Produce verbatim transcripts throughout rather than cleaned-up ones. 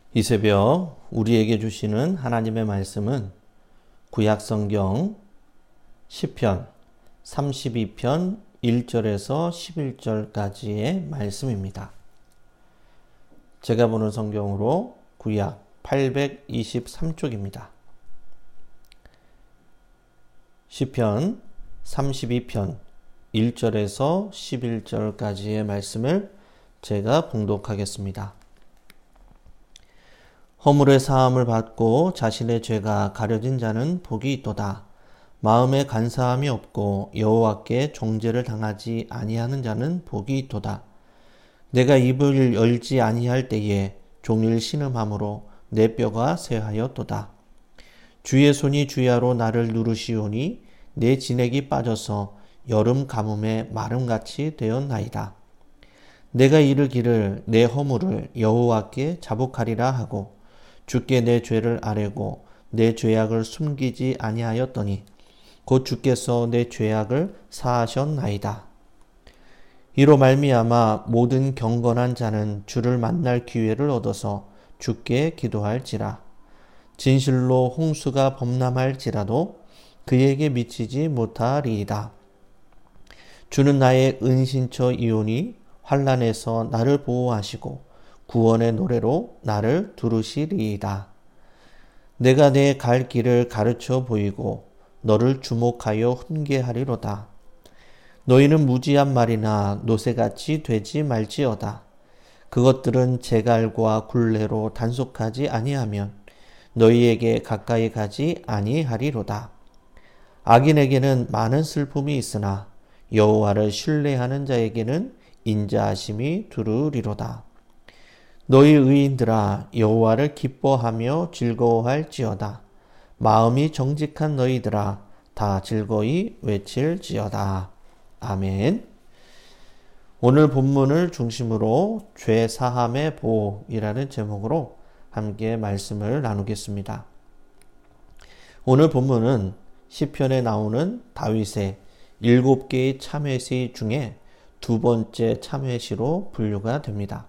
이 새벽 우리에게 주시는 하나님의 말씀은 구약성경 시편 삼십이 편 일 절에서 십일 절까지의 말씀입니다. 제가 보는 성경으로 구약 팔백이십삼 쪽입니다. 시편 삼십이 편 일 절에서 십일 절까지의 말씀을 제가 봉독하겠습니다. 허물의 사함을 받고 자신의 죄가 가려진 자는 복이 있도다. 마음에 간사함이 없고 여호와께 정죄를 당하지 아니하는 자는 복이 있도다. 내가 입을 열지 아니할 때에 종일 신음함으로 내 뼈가 쇠하였도다. 주의 손이 주야로 나를 누르시오니 내 진액이 빠져서 여름 가뭄에 마름같이 되었나이다. 내가 이르기를 내 허물을 여호와께 자복하리라 하고 주께 내 죄를 아뢰고 내 죄악을 숨기지 아니하였더니 곧 주께서 내 죄악을 사하셨나이다. 이로 말미암아 모든 경건한 자는 주를 만날 기회를 얻어서 주께 기도할지라. 진실로 홍수가 범람할지라도 그에게 미치지 못하리이다. 주는 나의 은신처이오니 환난에서 나를 보호하시고 구원의 노래로 나를 두르시리이다. 내가 내 갈 길을 가르쳐 보이고 너를 주목하여 훈계하리로다. 너희는 무지한 말이나 노새같이 되지 말지어다. 그것들은 제갈과 굴레로 단속하지 아니하면 너희에게 가까이 가지 아니하리로다. 악인에게는 많은 슬픔이 있으나 여호와를 신뢰하는 자에게는 인자하심이 두루리로다. 너희 의인들아 여호와를 기뻐하며 즐거워할지어다. 마음이 정직한 너희들아 다 즐거이 외칠지어다. 아멘. 오늘 본문을 중심으로 죄사함의 보이라는 제목으로 함께 말씀을 나누겠습니다. 오늘 본문은 시편에 나오는 다윗의 일곱 개의 참회시 중에 두 번째 참회시로 분류가 됩니다.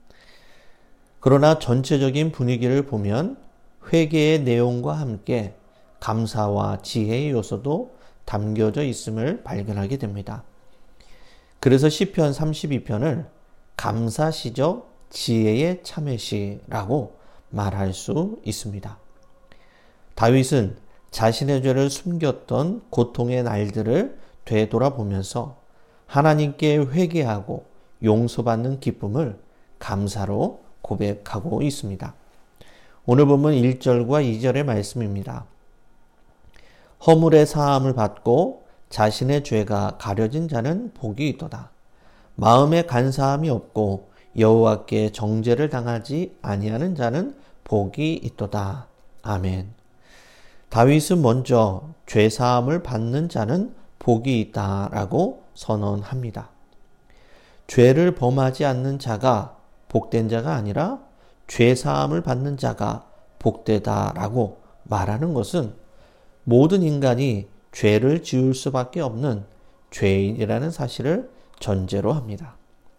그러나 전체적인 분위기를 보면 회개의 내용과 함께 감사와 지혜의 요소도 담겨져 있음을 발견하게 됩니다. 그래서 시편 삼십이 편을 감사시적 지혜의 참회시라고 말할 수 있습니다. 다윗은 자신의 죄를 숨겼던 고통의 날들을 되돌아보면서 하나님께 회개하고 용서받는 기쁨을 감사로 고백하고 있습니다. 오늘 본문 일 절과 이 절의 말씀입니다. 허물의 사함을 받고 자신의 죄가 가려진 자는 복이 있도다. 마음에 간사함이 없고 여호와께 정죄를 당하지 아니하는 자는 복이 있도다. 아멘. 다윗은 먼저 죄사함을 받는 자는 복이 있다라고 선언합니다. 죄를 범하지 않는 자가 복된 자가 아니라 죄사함을 받는 자가 복되다라고 말하는 것은 모든 인간이 죄를 지을 수밖에 없는 죄인이라는 사실을 전제로 합니다.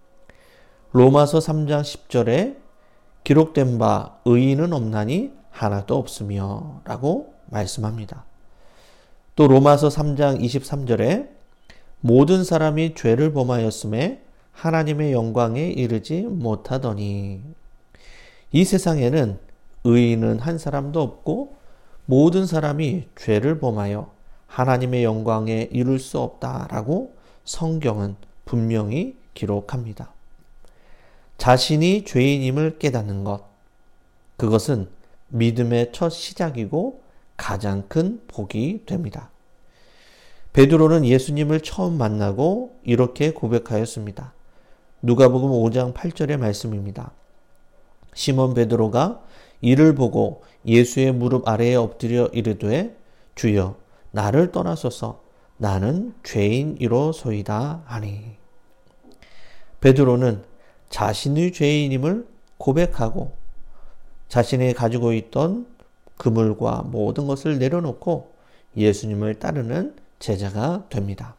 로마서 삼 장 십 절에 기록된 바 의인은 없나니 하나도 없으며 라고 말씀합니다. 또 로마서 삼 장 이십삼 절에 모든 사람이 죄를 범하였음에 하나님의 영광에 이르지 못하더니 이 세상에는 의인은 한 사람도 없고 모든 사람이 죄를 범하여 하나님의 영광에 이룰 수 없다라고 성경은 분명히 기록합니다. 자신이 죄인임을 깨닫는 것, 그것은 믿음의 첫 시작이고 가장 큰 복이 됩니다. 베드로는 예수님을 처음 만나고 이렇게 고백하였습니다. 누가복음 오 장 팔 절의 말씀입니다. 시몬 베드로가 이를 보고 예수의 무릎 아래에 엎드려 이르되 주여 나를 떠나소서 나는 죄인이로소이다 하니. 베드로는 자신의 죄인임을 고백하고 자신이 가지고 있던 그물과 모든 것을 내려놓고 예수님을 따르는 제자가 됩니다.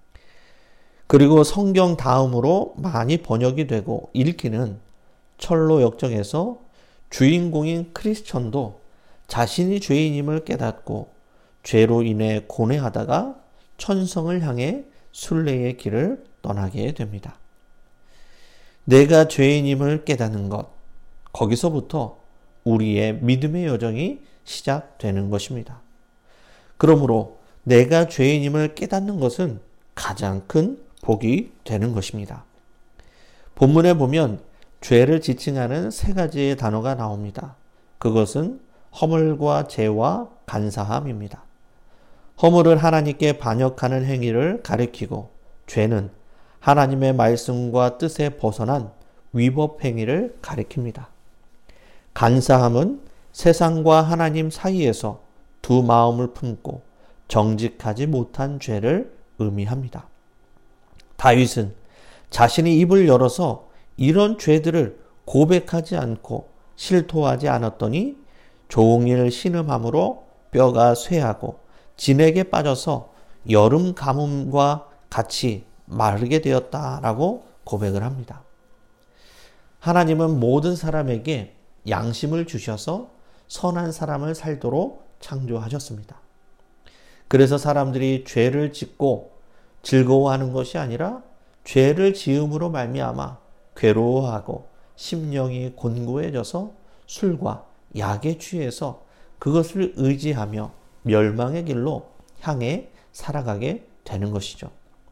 그리고 성경 다음으로 많이 번역이 되고 읽히는 철로 역정에서 주인공인 크리스천도 자신이 죄인임을 깨닫고 죄로 인해 고뇌하다가 천성을 향해 순례의 길을 떠나게 됩니다. 내가 죄인임을 깨닫는 것, 거기서부터 우리의 믿음의 여정이 시작되는 것입니다. 그러므로 내가 죄인임을 깨닫는 것은 가장 큰 복이 되는 것입니다. 본문에 보면 죄를 지칭하는 세 가지의 단어가 나옵니다. 그것은 허물과 죄와 간사함입니다. 허물은 하나님께 반역하는 행위를 가리키고, 죄는 하나님의 말씀과 뜻에 벗어난 위법 행위를 가리킵니다. 간사함은 세상과 하나님 사이에서 두 마음을 품고 정직하지 못한 죄를 의미합니다. 다윗은 자신이 입을 열어서 이런 죄들을 고백하지 않고 실토하지 않았더니 종일 신음함으로 뼈가 쇠하고 진액에 빠져서 여름 가뭄과 같이 마르게 되었다라고 고백을 합니다. 하나님은 모든 사람에게 양심을 주셔서 선한 사람을 살도록 창조하셨습니다. 그래서 사람들이 죄를 짓고 즐거워하는 것이 아니라 죄를 지음으로 말미암아 괴로워하고 심령이 곤고해져서 술과 약에 취해서 그것을 의지하며 멸망의 길로 향해 살아가게 되는 것이죠.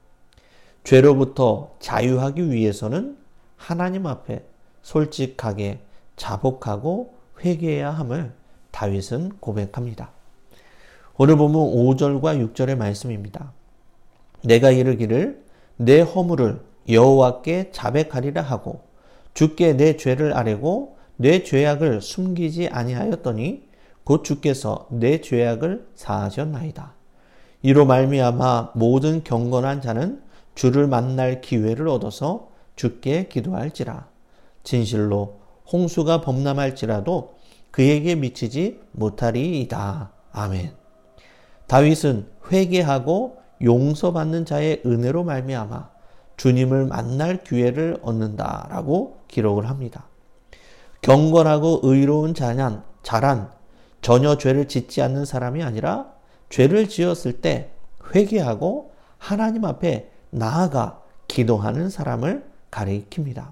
죄로부터 자유하기 위해서는 하나님 앞에 솔직하게 자복하고 회개해야 함을 다윗은 고백합니다. 오늘 보면 오 절과 육 절의 말씀입니다. 내가 이르기를 내 허물을 여호와께 자백하리라 하고 주께 내 죄를 아뢰고 내 죄악을 숨기지 아니하였더니 곧 주께서 내 죄악을 사하셨나이다. 이로 말미암아 모든 경건한 자는 주를 만날 기회를 얻어서 주께 기도할지라. 진실로 홍수가 범람할지라도 그에게 미치지 못하리이다. 아멘. 다윗은 회개하고 용서받는 자의 은혜로 말미암아 주님을 만날 기회를 얻는다라고 기록을 합니다. 경건하고 의로운 자란, 자란 전혀 죄를 짓지 않는 사람이 아니라 죄를 지었을 때 회개하고 하나님 앞에 나아가 기도하는 사람을 가리킵니다.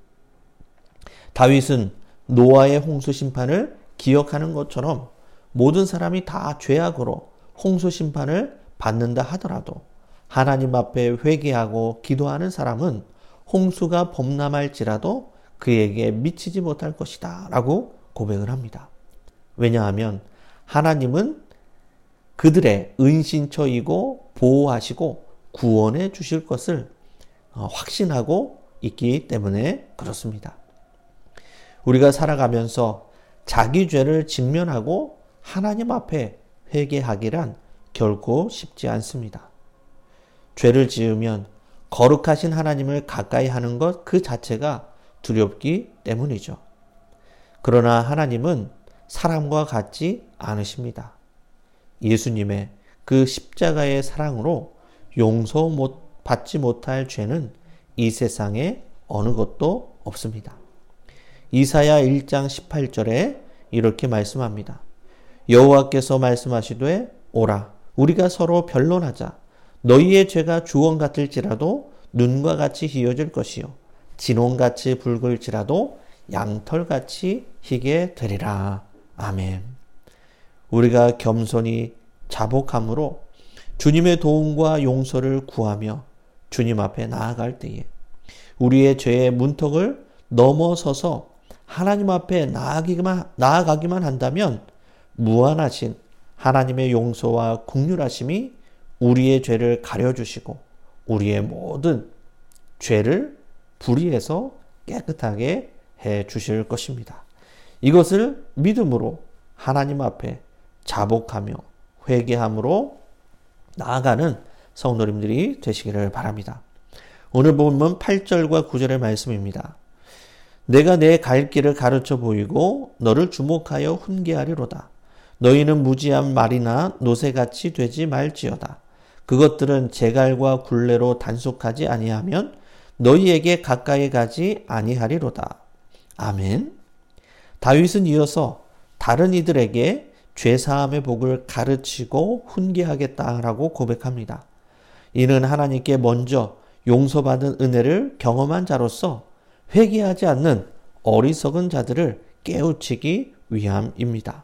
다윗은 노아의 홍수 심판을 기억하는 것처럼 모든 사람이 다 죄악으로 홍수 심판을 받는다 하더라도 하나님 앞에 회개하고 기도하는 사람은 홍수가 범람할지라도 그에게 미치지 못할 것이다 라고 고백을 합니다. 왜냐하면 하나님은 그들의 은신처이고 보호하시고 구원해 주실 것을 확신하고 있기 때문에 그렇습니다. 우리가 살아가면서 자기 죄를 직면하고 하나님 앞에 회개하기란 결코 쉽지 않습니다. 죄를 지으면 거룩하신 하나님을 가까이 하는 것 그 자체가 두렵기 때문이죠. 그러나 하나님은 사람과 같지 않으십니다. 예수님의 그 십자가의 사랑으로 용서 못 받지 못할 죄는 이 세상에 어느 것도 없습니다. 이사야 일 장 십팔 절에 이렇게 말씀합니다. 여호와께서 말씀하시되 오라 우리가 서로 변론하자. 너희의 죄가 주원 같을지라도 눈과 같이 희어질 것이요 진홍같이 붉을지라도 양털같이 희게 되리라. 아멘. 우리가 겸손히 자복함으로 주님의 도움과 용서를 구하며 주님 앞에 나아갈 때에 우리의 죄의 문턱을 넘어서서 하나님 앞에 나아가기만, 나아가기만 한다면 무한하신 하나님의 용서와 긍휼하심이 우리의 죄를 가려주시고 우리의 모든 죄를 불의해서 깨끗하게 해 주실 것입니다. 이것을 믿음으로 하나님 앞에 자복하며 회개함으로 나아가는 성도님들이 되시기를 바랍니다. 오늘 본문 팔 절과 구 절의 말씀입니다. 내가 내 갈 길을 가르쳐 보이고 너를 주목하여 훈계하리로다. 너희는 무지한 말이나 노새같이 되지 말지어다. 그것들은 제갈과 굴레로 단속하지 아니하면 너희에게 가까이 가지 아니하리로다. 아멘. 다윗은 이어서 다른 이들에게 죄사함의 복을 가르치고 훈계하겠다라고 고백합니다. 이는 하나님께 먼저 용서받은 은혜를 경험한 자로서 회개하지 않는 어리석은 자들을 깨우치기 위함입니다.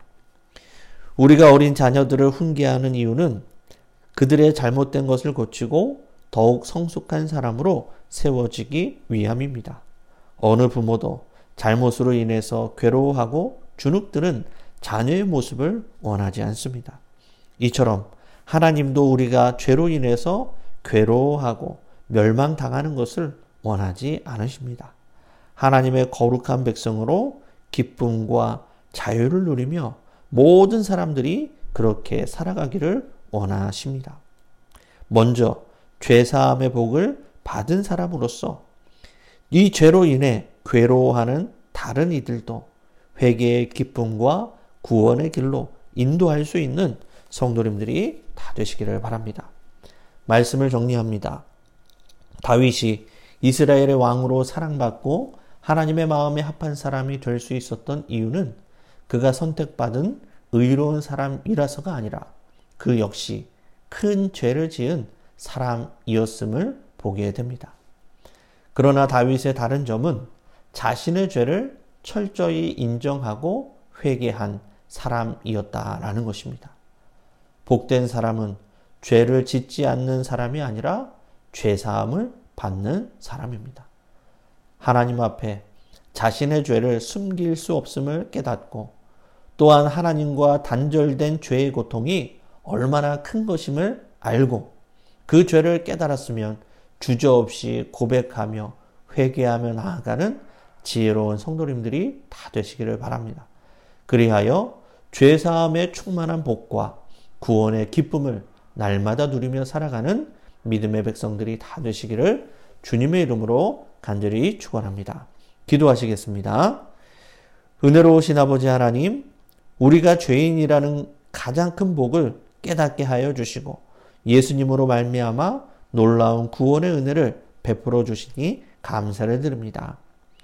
우리가 어린 자녀들을 훈계하는 이유는 그들의 잘못된 것을 고치고 더욱 성숙한 사람으로 세워지기 위함입니다. 어느 부모도 잘못으로 인해서 괴로워하고 주눅드는 자녀의 모습을 원하지 않습니다. 이처럼 하나님도 우리가 죄로 인해서 괴로워하고 멸망당하는 것을 원하지 않으십니다. 하나님의 거룩한 백성으로 기쁨과 자유를 누리며 모든 사람들이 그렇게 살아가기를 원하십니다. 먼저 죄사함의 복을 받은 사람으로서 이 죄로 인해 괴로워하는 다른 이들도 회개의 기쁨과 구원의 길로 인도할 수 있는 성도님들이 다 되시기를 바랍니다. 말씀을 정리합니다. 다윗이 이스라엘의 왕으로 사랑받고 하나님의 마음에 합한 사람이 될 수 있었던 이유는 그가 선택받은 의로운 사람이라서가 아니라 그 역시 큰 죄를 지은 사람이었음을 보게 됩니다. 그러나 다윗의 다른 점은 자신의 죄를 철저히 인정하고 회개한 사람이었다라는 것입니다. 복된 사람은 죄를 짓지 않는 사람이 아니라 죄사함을 받는 사람입니다. 하나님 앞에 자신의 죄를 숨길 수 없음을 깨닫고 또한 하나님과 단절된 죄의 고통이 얼마나 큰 것임을 알고 그 죄를 깨달았으면 주저없이 고백하며 회개하며 나아가는 지혜로운 성도님들이 다 되시기를 바랍니다. 그리하여 죄사함의 충만한 복과 구원의 기쁨을 날마다 누리며 살아가는 믿음의 백성들이 다 되시기를 주님의 이름으로 간절히 축원합니다. 기도하시겠습니다. 은혜로우신 아버지 하나님, 우리가 죄인이라는 가장 큰 복을 깨닫게 하여 주시고 예수님으로 말미암아 놀라운 구원의 은혜를 베풀어 주시니 감사를 드립니다.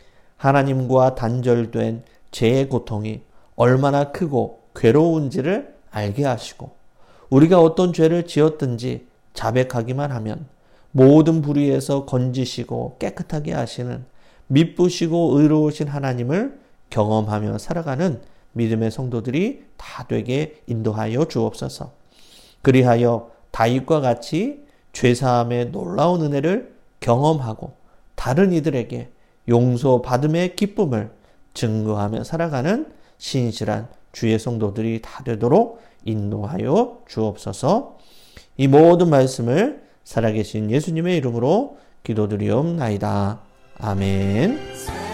하나님과 단절된 죄의 고통이 얼마나 크고 괴로운지를 알게 하시고 우리가 어떤 죄를 지었든지 자백하기만 하면 모든 불의에서 건지시고 깨끗하게 하시는 미쁘시고 의로우신 하나님을 경험하며 살아가는 믿음의 성도들이 다 되게 인도하여 주옵소서. 그리하여 다윗과 같이 죄사함의 놀라운 은혜를 경험하고 다른 이들에게 용서받음의 기쁨을 증거하며 살아가는 신실한 주의 성도들이 다 되도록 인도하여 주옵소서. 이 모든 말씀을 살아계신 예수님의 이름으로 기도드리옵나이다. 아멘.